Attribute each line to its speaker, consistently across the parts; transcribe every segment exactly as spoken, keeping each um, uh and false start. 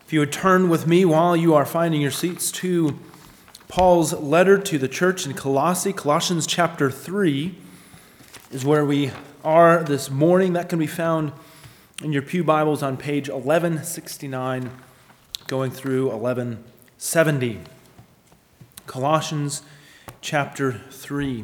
Speaker 1: If you would turn with me while you are finding your seats to Paul's letter to the church in Colossae, Colossians chapter three is where we are this morning. That can be found in your pew Bibles on page eleven sixty-nine, going through eleven seventy. Colossians chapter three.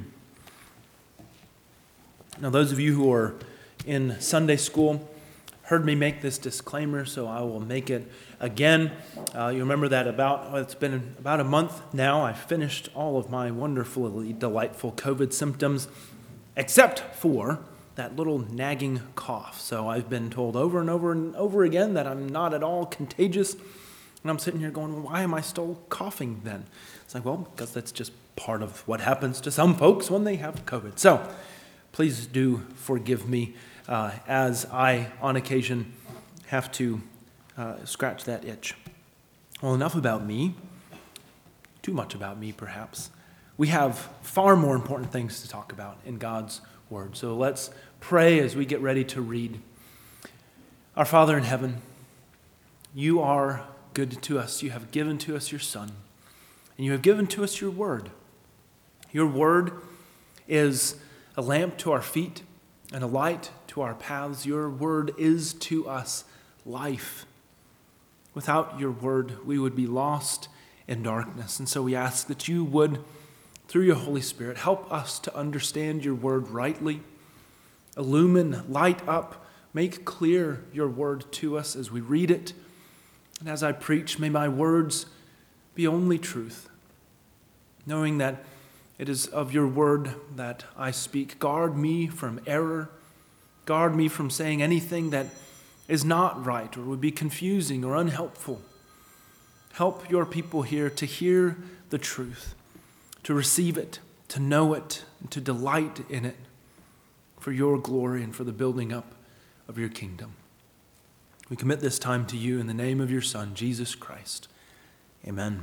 Speaker 1: Now, those of you who are in Sunday school heard me make this disclaimer, so I will make it again. Uh, you remember that about, well, it's been about a month now, I finished all of my wonderfully delightful COVID symptoms, except for that little nagging cough. So I've been told over and over and over again that I'm not at all contagious. And I'm sitting here going, well, why am I still coughing then? It's like, well, because that's just part of what happens to some folks when they have COVID. So please do forgive me uh, as I, on occasion, have to uh, scratch that itch. Well, enough about me. Too much about me, perhaps. We have far more important things to talk about in God's Word. So let's pray as we get ready to read. Our Father in heaven, you are good to us. You have given to us your Son, and you have given to us your Word. Your Word is a lamp to our feet and a light to our paths. Your Word is to us life. Without your Word, we would be lost in darkness. And so we ask that you would, through your Holy Spirit, help us to understand your Word rightly. Illumine, light up, make clear your Word to us as we read it. And as I preach, may my words be only truth, knowing that it is of your Word that I speak. Guard me from error. Guard me from saying anything that is not right or would be confusing or unhelpful. Help your people here to hear the truth, to receive it, to know it, and to delight in it for your glory and for the building up of your kingdom. We commit this time to you in the name of your Son, Jesus Christ. Amen.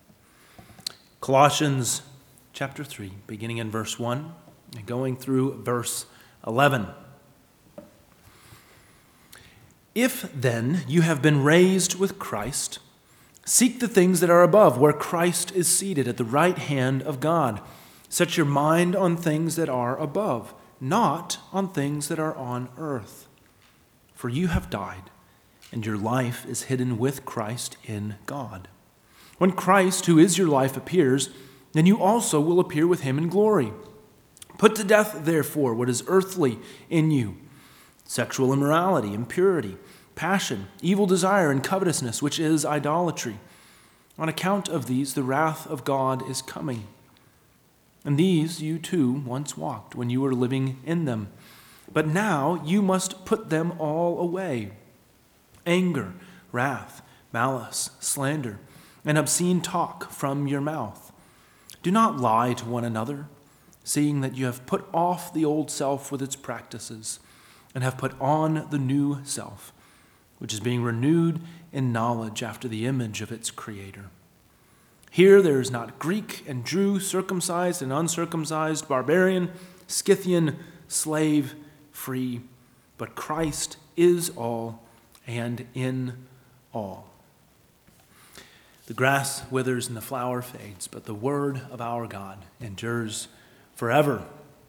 Speaker 1: Colossians chapter three, beginning in verse one and going through verse eleven. If then you have been raised with Christ, seek the things that are above, where Christ is seated at the right hand of God. Set your mind on things that are above, not on things that are on earth. For you have died, and your life is hidden with Christ in God. When Christ, who is your life, appears, then you also will appear with him in glory. Put to death, therefore, what is earthly in you: sexual immorality, impurity, passion, evil desire, and covetousness, which is idolatry. On account of these, the wrath of God is coming. And these you too once walked when you were living in them. But now you must put them all away: anger, wrath, malice, slander, and obscene talk from your mouth. Do not lie to one another, seeing that you have put off the old self with its practices, and have put on the new self, which is being renewed in knowledge after the image of its Creator. Here there is not Greek and Jew, circumcised and uncircumcised, barbarian, Scythian, slave, free, but Christ is all and in all. The grass withers and the flower fades, but the word of our God endures forever.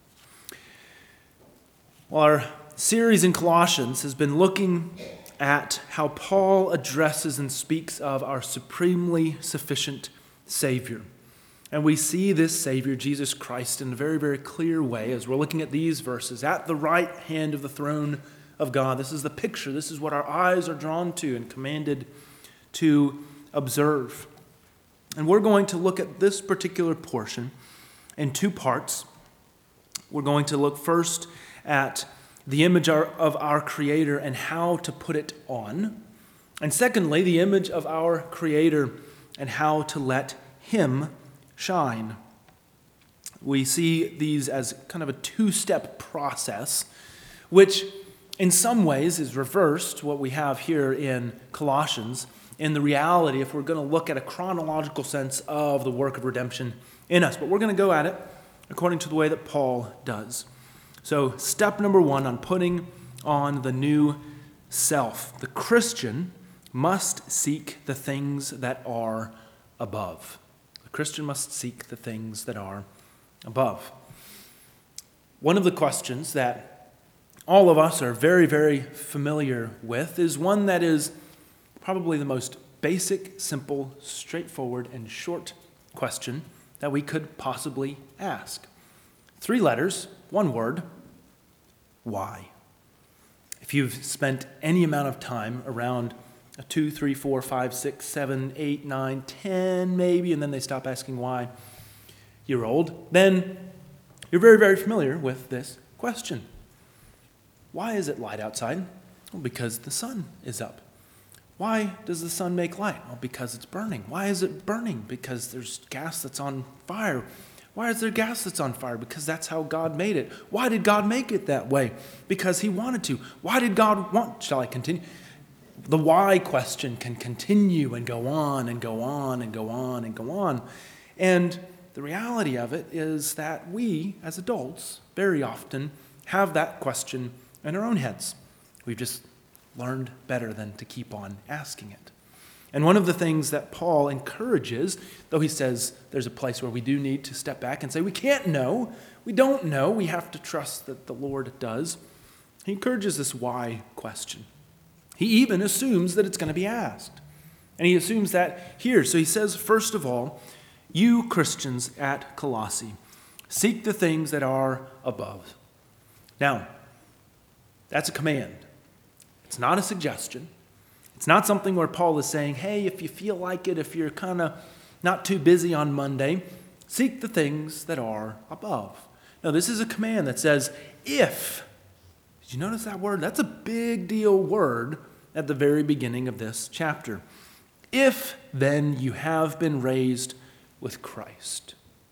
Speaker 1: Well, our series in Colossians has been looking at how Paul addresses and speaks of our supremely sufficient Savior. And we see this Savior, Jesus Christ, in a very, very clear way as we're looking at these verses. At the right hand of the throne of God. This is the picture. This is what our eyes are drawn to and commanded to observe. And we're going to look at this particular portion in two parts. We're going to look first at the image of our Creator and how to put it on. And secondly, the image of our Creator and how to let Him shine. We see these as kind of a two-step process, which in some ways is reversed what we have here in Colossians, in the reality if we're going to look at a chronological sense of the work of redemption in us. But we're going to go at it according to the way that Paul does. So step number one on putting on the new self. The Christian must seek the things that are above. The Christian must seek the things that are above. One of the questions that all of us are very, very familiar with is one that is probably the most basic, simple, straightforward, and short question that we could possibly ask. Three letters, one word, why? If you've spent any amount of time around a two, three, four, five, six, seven, eight, nine, ten, maybe, and then they stop asking why year old, then you're very, very familiar with this question. Why is it light outside? Well, because the sun is up. Why does the sun make light? Well, because it's burning. Why is it burning? Because there's gas that's on fire. Why is there gas that's on fire? Because that's how God made it. Why did God make it that way? Because he wanted to. Why did God want? Shall I continue? The why question can continue and go on and go on and go on and go on. And the reality of it is that we, as adults, very often have that question in our own heads. We've just learned better than to keep on asking it. And one of the things that Paul encourages, though he says there's a place where we do need to step back and say, we can't know, we don't know, we have to trust that the Lord does. He encourages this why question. He even assumes that it's going to be asked. And he assumes that here. So he says, first of all, you Christians at Colossae, seek the things that are above. Now, that's a command. It's not a suggestion. It's not something where Paul is saying, hey, if you feel like it, if you're kind of not too busy on Monday, seek the things that are above. No, this is a command that says, if. Did you notice that word? That's a big deal word at the very beginning of this chapter. If, then, you have been raised with Christ.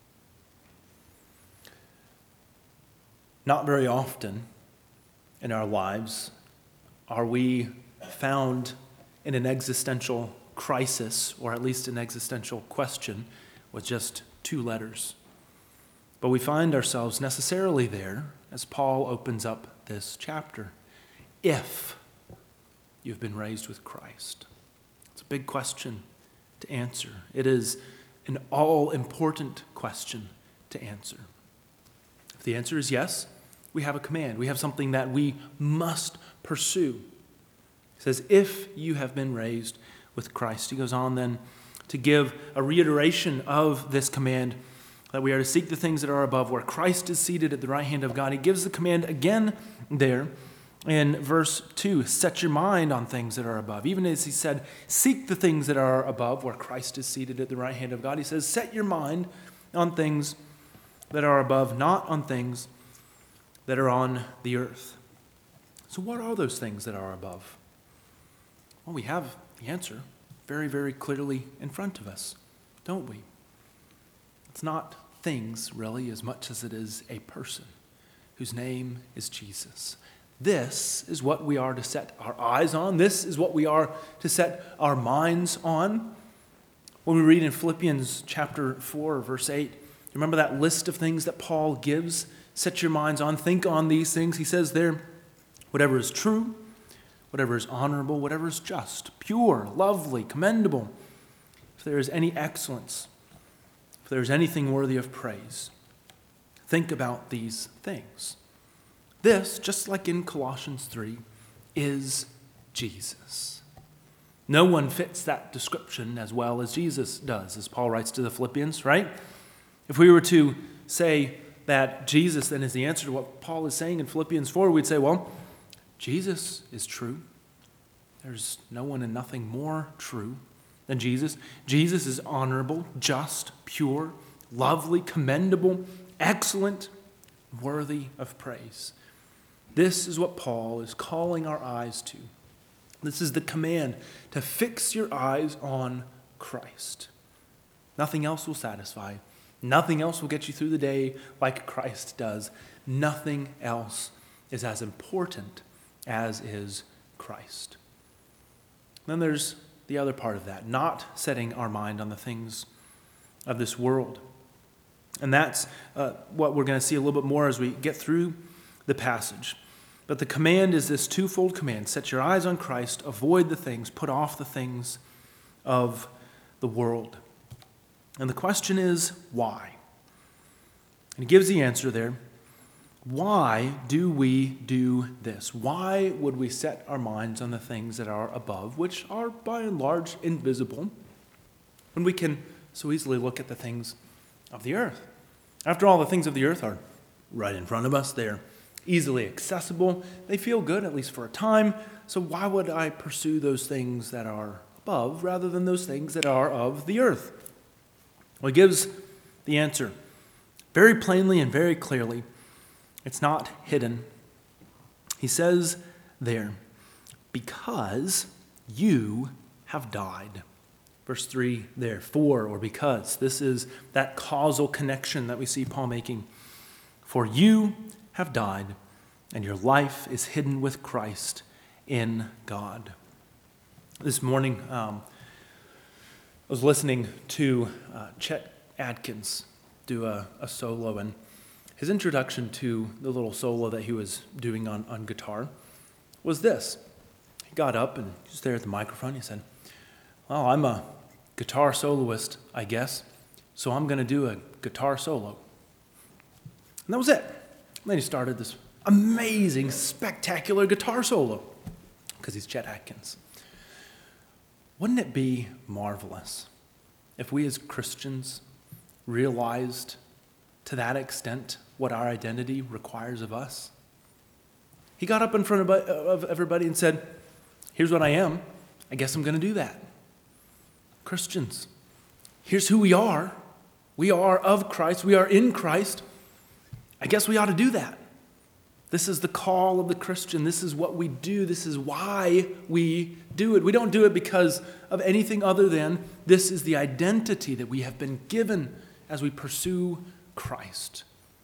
Speaker 1: Not very often in our lives are we found in an existential crisis, or at least an existential question, with just two letters. But we find ourselves necessarily there as Paul opens up this chapter. If you've been raised with Christ. It's a big question to answer. It is an all-important question to answer. If the answer is yes, we have a command. We have something that we must pursue. He says, if you have been raised with Christ. He goes on then to give a reiteration of this command that we are to seek the things that are above, where Christ is seated at the right hand of God. He gives the command again there in verse two, set your mind on things that are above. Even as he said, seek the things that are above, where Christ is seated at the right hand of God. He says, set your mind on things that are above, not on things that are on the earth. So what are those things that are above? Well, we have the answer very, very clearly in front of us, don't we? It's not things, really, as much as it is a person whose name is Jesus. This is what we are to set our eyes on. This is what we are to set our minds on. When we read in Philippians chapter four, verse eight, remember that list of things that Paul gives? Set your minds on, think on these things. He says there, whatever is true, whatever is honorable, whatever is just, pure, lovely, commendable, if there is any excellence, if there is anything worthy of praise, think about these things. This, just like in Colossians three, is Jesus. No one fits that description as well as Jesus does, as Paul writes to the Philippians, right? If we were to say that Jesus then is the answer to what Paul is saying in Philippians four, we'd say, well, Jesus is true. There's no one and nothing more true than Jesus. Jesus is honorable, just, pure, lovely, commendable, excellent, worthy of praise. This is what Paul is calling our eyes to. This is the command to fix your eyes on Christ. Nothing else will satisfy. Nothing else will get you through the day like Christ does. Nothing else is as important as is Christ. Then there's the other part of that, not setting our mind on the things of this world. And that's uh, what we're going to see a little bit more as we get through the passage. But the command is this twofold command: set your eyes on Christ, avoid the things, put off the things of the world. And the question is, why? And he gives the answer there. Why do we do this? Why would we set our minds on the things that are above, which are by and large invisible, when we can so easily look at the things of the earth? After all, the things of the earth are right in front of us. They're easily accessible. They feel good, at least for a time. So why would I pursue those things that are above rather than those things that are of the earth? Well, he gives the answer very plainly and very clearly. It's not hidden. He says there, because you have died. Verse three there, for or because. This is that causal connection that we see Paul making. For you have died, and your life is hidden with Christ in God. This morning, um, I was listening to uh, Chet Atkins do a, a solo, and his introduction to the little solo that he was doing on, on guitar was this. He got up and he was there at the microphone. He said, well, I'm a guitar soloist, I guess, so I'm going to do a guitar solo. And that was it. And then he started this amazing, spectacular guitar solo because he's Chet Atkins. Wouldn't it be marvelous if we as Christians realized to that extent what our identity requires of us? He got up in front of, of everybody and said, here's what I am. I guess I'm going to do that. Christians, here's who we are. We are of Christ. We are in Christ. I guess we ought to do that. This is the call of the Christian. This is what we do. This is why we do it. We don't do it because of anything other than this is the identity that we have been given as we pursue Christ.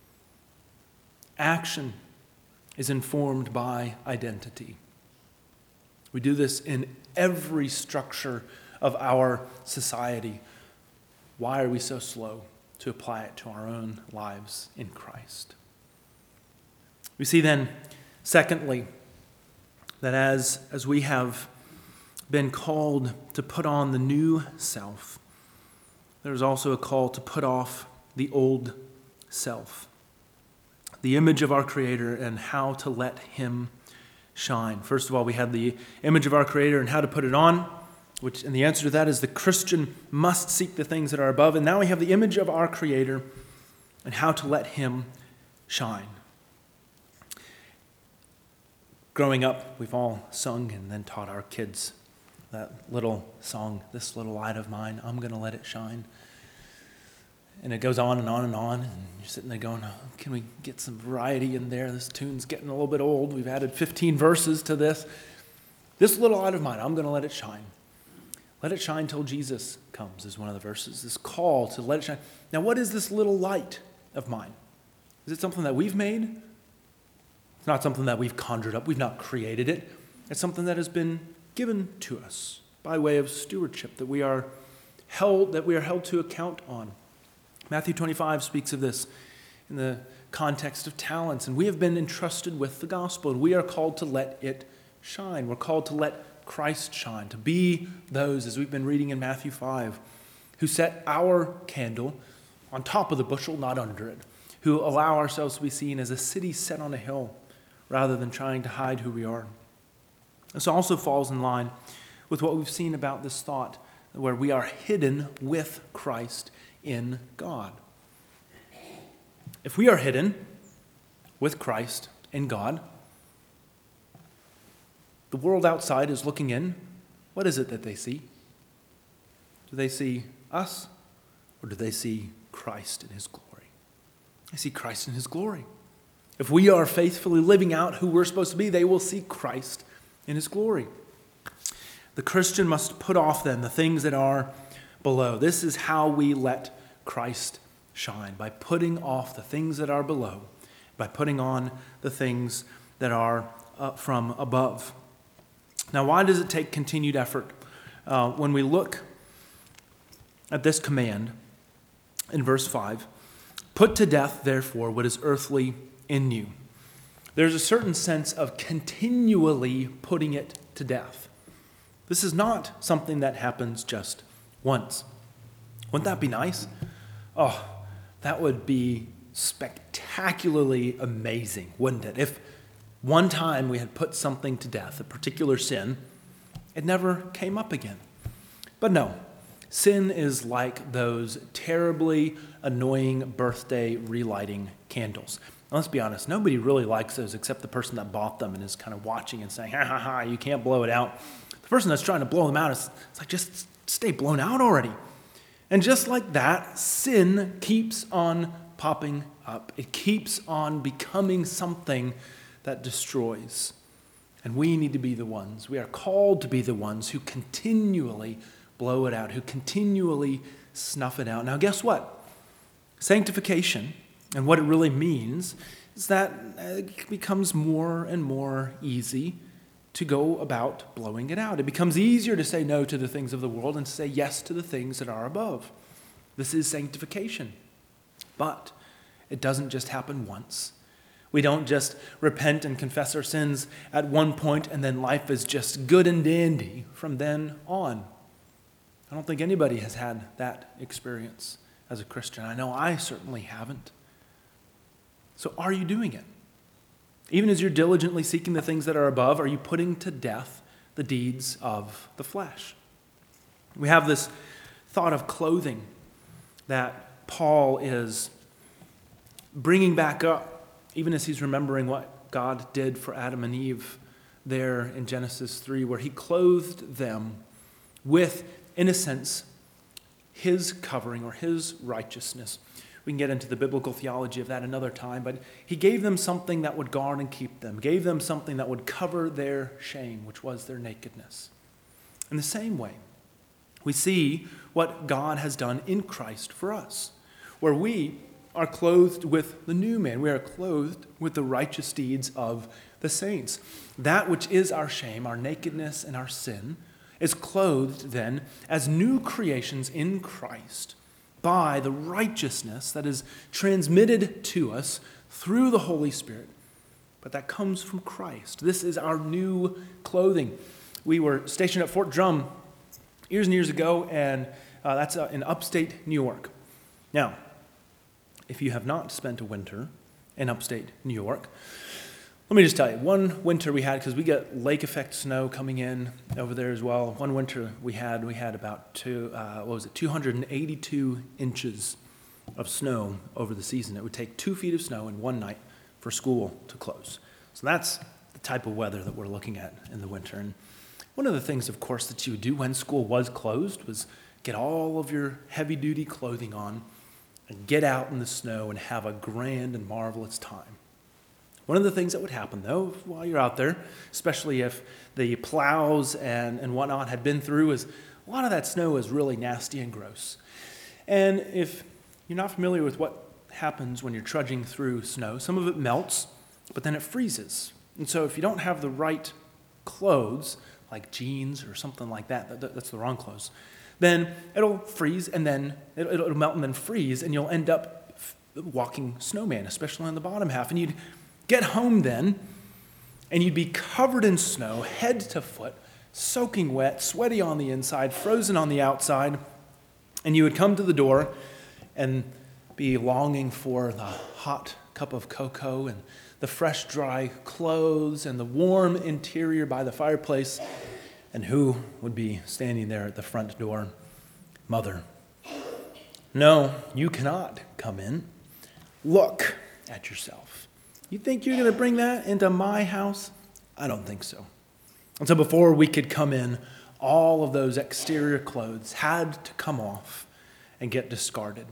Speaker 1: Action is informed by identity. We do this in every structure of our society. Why are we so slow to apply it to our own lives in Christ? We see then, secondly, that as, as we have been called to put on the new self, there's also a call to put off the old self, the image of our Creator and how to let Him shine. First of all, we had the image of our Creator and how to put it on, which, and the answer to that is the Christian must seek the things that are above. And now we have the image of our Creator and how to let Him shine. Growing up, we've all sung and then taught our kids that little song, this little light of mine, I'm going to let it shine. And it goes on and on and on, and you're sitting there going, oh, can we get some variety in there? This tune's getting a little bit old. We've added fifteen verses to this. This little light of mine, I'm going to let it shine. Let it shine till Jesus comes is one of the verses. This call to let it shine. Now, what is this little light of mine? Is it something that we've made? It's not something that we've conjured up. We've not created it. It's something that has been given to us by way of stewardship that we are held, that we are held to account on. Matthew twenty-five speaks of this in the context of talents, and we have been entrusted with the gospel, and we are called to let it shine. We're called to let Christ shine, to be those, as we've been reading in Matthew five, who set our candle on top of the bushel, not under it, who allow ourselves to be seen as a city set on a hill rather than trying to hide who we are. This also falls in line with what we've seen about this thought, where we are hidden with Christ in God. If we are hidden with Christ in God, the world outside is looking in. What is it that they see? Do they see us, or do they see Christ in His glory? They see Christ in His glory. If we are faithfully living out who we're supposed to be, they will see Christ in His glory. The Christian must put off then the things that are below. This is how we let Christ shine, by putting off the things that are below, by putting on the things that are uh, from above. Now, why does it take continued effort? Uh, when we look at this command in verse five, put to death, therefore, what is earthly in you. There's a certain sense of continually putting it to death. This is not something that happens just once. Wouldn't that be nice? Oh, that would be spectacularly amazing, wouldn't it? If one time we had put something to death, a particular sin, it never came up again. But no, sin is like those terribly annoying birthday relighting candles. Now, let's be honest, nobody really likes those except the person that bought them and is kind of watching and saying, ha ha ha, you can't blow it out. The person that's trying to blow them out is it's like, just stay blown out already. And just like that, sin keeps on popping up. It keeps on becoming something that destroys. And we need to be the ones, we are called to be the ones who continually blow it out, who continually snuff it out. Now, guess what? Sanctification, and what it really means, is that it becomes more and more easy to go about blowing it out. It becomes easier to say no to the things of the world and to say yes to the things that are above. This is sanctification. But it doesn't just happen once. We don't just repent and confess our sins at one point and then life is just good and dandy from then on. I don't think anybody has had that experience as a Christian. I know I certainly haven't. So are you doing it? Even as you're diligently seeking the things that are above, are you putting to death the deeds of the flesh? We have this thought of clothing that Paul is bringing back up, even as he's remembering what God did for Adam and Eve there in Genesis three, where he clothed them with, in a sense, his covering or his righteousness. We can get into the biblical theology of that another time, but he gave them something that would guard and keep them, gave them something that would cover their shame, which was their nakedness. In the same way, we see what God has done in Christ for us, where we are clothed with the new man. We are clothed with the righteous deeds of the saints. That which is our shame, our nakedness, and our sin is clothed then as new creations in Christ by the righteousness that is transmitted to us through the Holy Spirit, but that comes from Christ. This is our new clothing. We were stationed at Fort Drum years and years ago, and uh, that's uh, in upstate New York. Now, if you have not spent a winter in upstate New York, let me just tell you, one winter we had, because we get lake effect snow coming in over there as well. One winter we had, we had about two, uh, what was it, two hundred eighty-two inches of snow over the season. It would take two feet of snow in one night for school to close. So that's the type of weather that we're looking at in the winter. And one of the things, of course, that you would do when school was closed was get all of your heavy-duty clothing on and get out in the snow and have a grand and marvelous time. One of the things that would happen, though, while you're out there, especially if the plows and, and whatnot had been through, is a lot of that snow is really nasty and gross. And if you're not familiar with what happens when you're trudging through snow, some of it melts, but then it freezes. And so if you don't have the right clothes, like jeans or something like that, that that's the wrong clothes, then it'll freeze and then it'll, it'll melt and then freeze, and you'll end up walking snowman, especially on the bottom half. And you'd get home then, and you'd be covered in snow, head to foot, soaking wet, sweaty on the inside, frozen on the outside, and you would come to the door and be longing for the hot cup of cocoa and the fresh, dry clothes and the warm interior by the fireplace. And who would be standing there at the front door? Mother. No, you cannot come in. Look at yourself. You think you're going to bring that into my house? I don't think so. And so before we could come in, all of those exterior clothes had to come off and get discarded.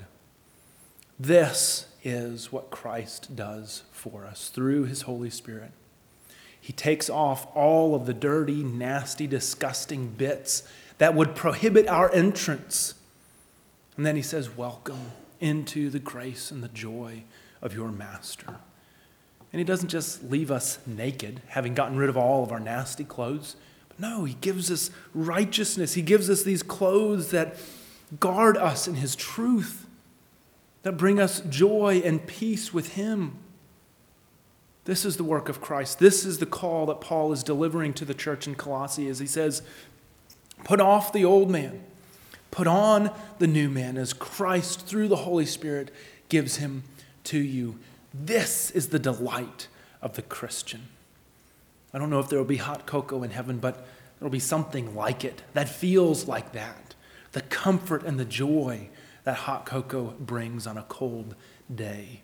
Speaker 1: This is what Christ does for us through his Holy Spirit. He takes off all of the dirty, nasty, disgusting bits that would prohibit our entrance. And then he says, welcome into the grace and the joy of your master. And he doesn't just leave us naked, having gotten rid of all of our nasty clothes. But no, he gives us righteousness. He gives us these clothes that guard us in his truth, that bring us joy and peace with him. This is the work of Christ. This is the call that Paul is delivering to the church in Colossae as he says, put off the old man, put on the new man as Christ through the Holy Spirit gives him to you. This is the delight of the Christian. I don't know if there will be hot cocoa in heaven, but there will be something like it that feels like that. The comfort and the joy that hot cocoa brings on a cold day.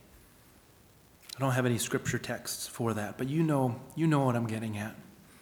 Speaker 1: I don't have any scripture texts for that, but you know, you know what I'm getting at.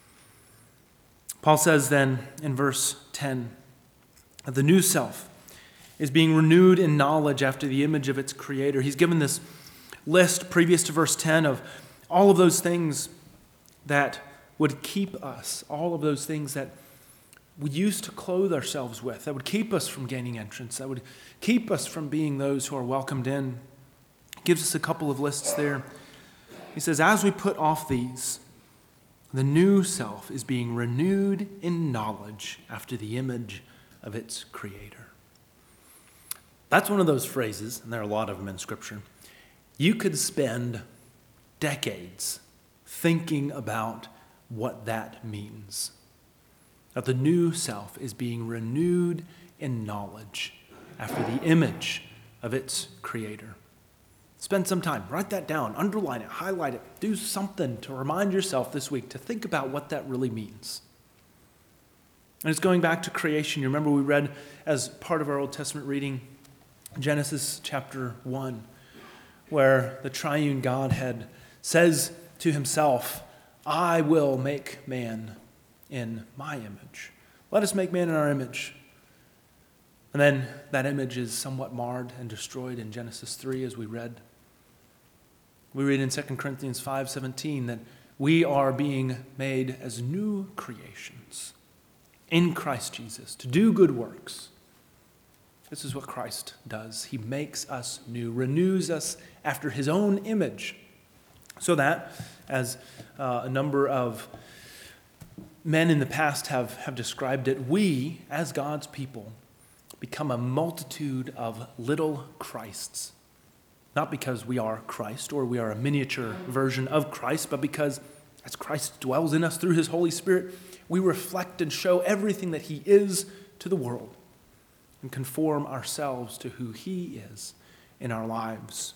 Speaker 1: Paul says then in verse ten, that the new self is being renewed in knowledge after the image of its creator. He's given this list previous to verse ten of all of those things that would keep us, all of those things that we used to clothe ourselves with, that would keep us from gaining entrance, that would keep us from being those who are welcomed in. He gives us a couple of lists there. He says, as we put off these, the new self is being renewed in knowledge after the image of its creator. That's one of those phrases, and there are a lot of them in Scripture. You could spend decades thinking about what that means. That the new self is being renewed in knowledge after the image of its creator. Spend some time, write that down, underline it, highlight it, do something to remind yourself this week to think about what that really means. And it's going back to creation. You remember we read as part of our Old Testament reading, Genesis chapter one, where the triune Godhead says to himself, I will make man in my image. Let us make man in our image. And then that image is somewhat marred and destroyed in Genesis three, as we read. We read in Second Corinthians five seventeen that we are being made as new creations in Christ Jesus to do good works. This is what Christ does. He makes us new, renews us after his own image, so that, as uh, a number of men in the past have, have described it, we, as God's people, become a multitude of little Christs. Not because we are Christ or we are a miniature version of Christ, but because as Christ dwells in us through his Holy Spirit, we reflect and show everything that he is to the world and conform ourselves to who he is in our lives.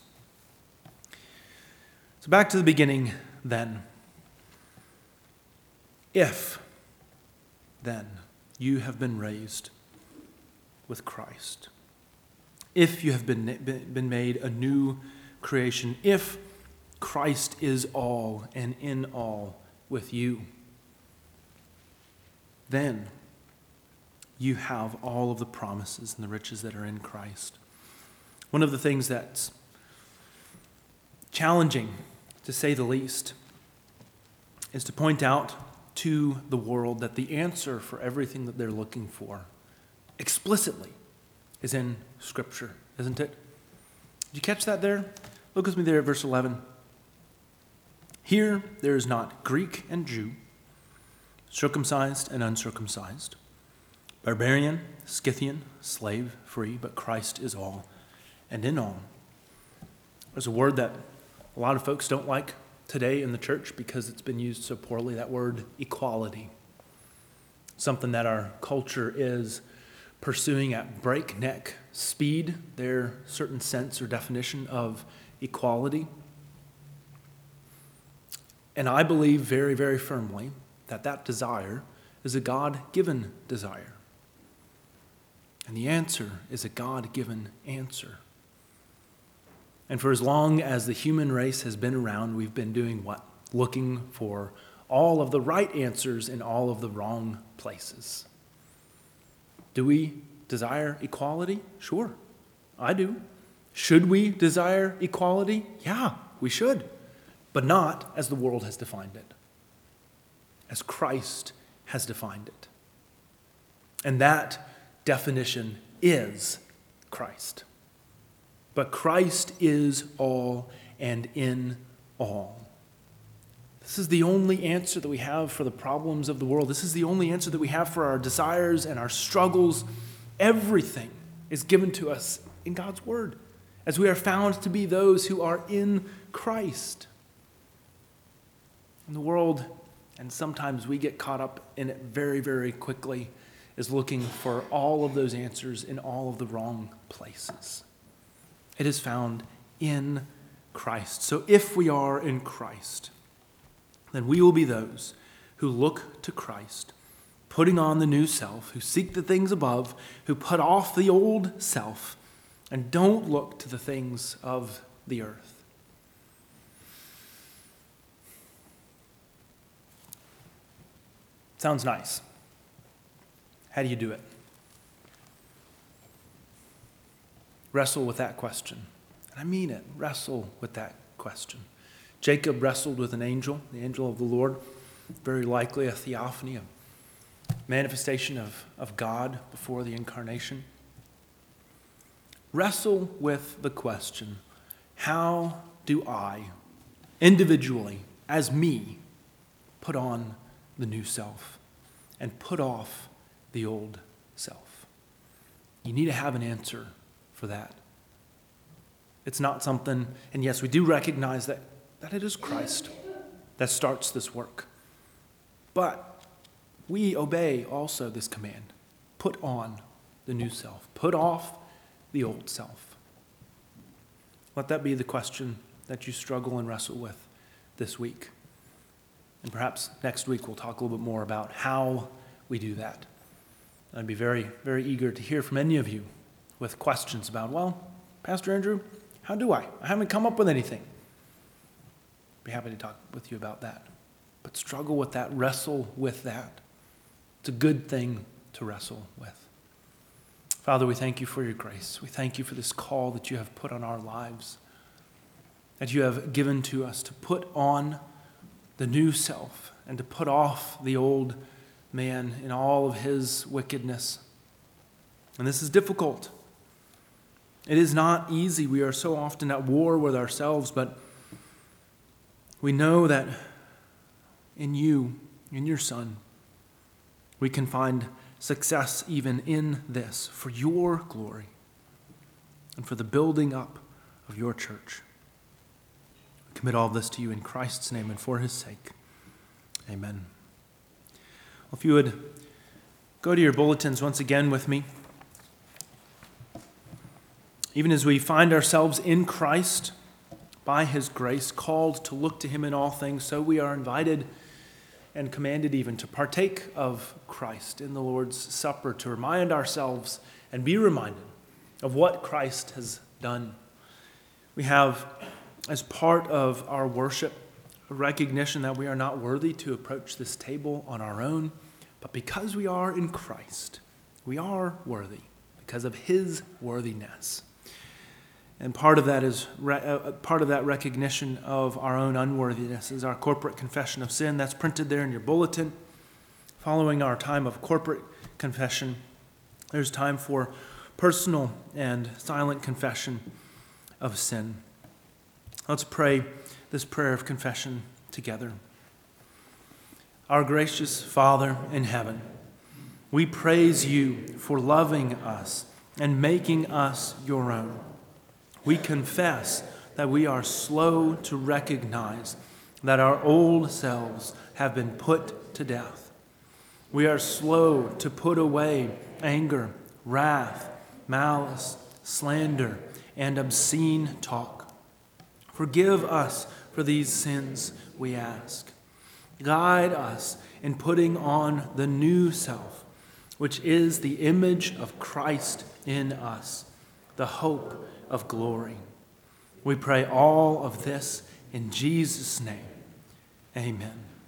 Speaker 1: So back to the beginning then. If, then, you have been raised with Christ, if you have been, been made a new creation, if Christ is all and in all with you, then you have all of the promises and the riches that are in Christ. One of the things that's challenging, to say the least, is to point out to the world that the answer for everything that they're looking for explicitly is in Scripture, isn't it? Did you catch that there? Look with me there at verse eleven. Here there is not Greek and Jew, circumcised and uncircumcised, barbarian, Scythian, slave, free, but Christ is all and in all. There's a word that a lot of folks don't like today in the church because it's been used so poorly, that word equality. Something that our culture is pursuing at breakneck speed, their certain sense or definition of equality. And I believe very, very firmly that that desire is a God-given desire. And the answer is a God-given answer. And for as long as the human race has been around, we've been doing what? Looking for all of the right answers in all of the wrong places. Do we desire equality? Sure, I do. Should we desire equality? Yeah, we should. But not as the world has defined it, as Christ has defined it. And that definition is Christ. But Christ is all and in all. This is the only answer that we have for the problems of the world. This is the only answer that we have for our desires and our struggles. Everything is given to us in God's word, as we are found to be those who are in Christ. And the world, and sometimes we get caught up in it very, very quickly, is looking for all of those answers in all of the wrong places. It is found in Christ. So if we are in Christ, then we will be those who look to Christ, putting on the new self, who seek the things above, who put off the old self, and don't look to the things of the earth. Sounds nice. How do you do it? Wrestle with that question. And I mean it. Wrestle with that question. Jacob wrestled with an angel, the angel of the Lord, very likely a theophany, a manifestation of, of God before the incarnation. Wrestle with the question, how do I, individually, as me, put on the new self and put off the old self? You need to have an answer for that. It's not something, and yes, we do recognize that, that it is Christ that starts this work. But we obey also this command. Put on the new self. Put off the old self. Let that be the question that you struggle and wrestle with this week. And perhaps next week we'll talk a little bit more about how we do that. I'd be very, very eager to hear from any of you with questions about, well, Pastor Andrew, how do I? I haven't come up with anything. Be happy to talk with you about that. But struggle with that, wrestle with that. It's a good thing to wrestle with. Father, we thank you for your grace. We thank you for this call that you have put on our lives, that you have given to us to put on the new self and to put off the old man in all of his wickedness. And this is difficult. It is not easy. We are so often at war with ourselves, but we know that in you, in your Son, we can find success even in this for your glory and for the building up of your church. We commit all of this to you in Christ's name and for his sake. Amen. Well, if you would go to your bulletins once again with me. Even as we find ourselves in Christ, by his grace, called to look to him in all things, so we are invited and commanded even to partake of Christ in the Lord's Supper, to remind ourselves and be reminded of what Christ has done. We have, as part of our worship, a recognition that we are not worthy to approach this table on our own, but because we are in Christ, we are worthy because of his worthiness. And part of that is uh, part of that recognition of our own unworthiness is our corporate confession of sin. That's printed there in your bulletin. Following our time of corporate confession, there's time for personal and silent confession of sin. Let's pray this prayer of confession together. Our gracious Father in heaven, we praise you for loving us and making us your own. We confess that we are slow to recognize that our old selves have been put to death. We are slow to put away anger, wrath, malice, slander, and obscene talk. Forgive us for these sins, we ask. Guide us in putting on the new self, which is the image of Christ in us, the hope of glory. We pray all of this in Jesus' name. Amen.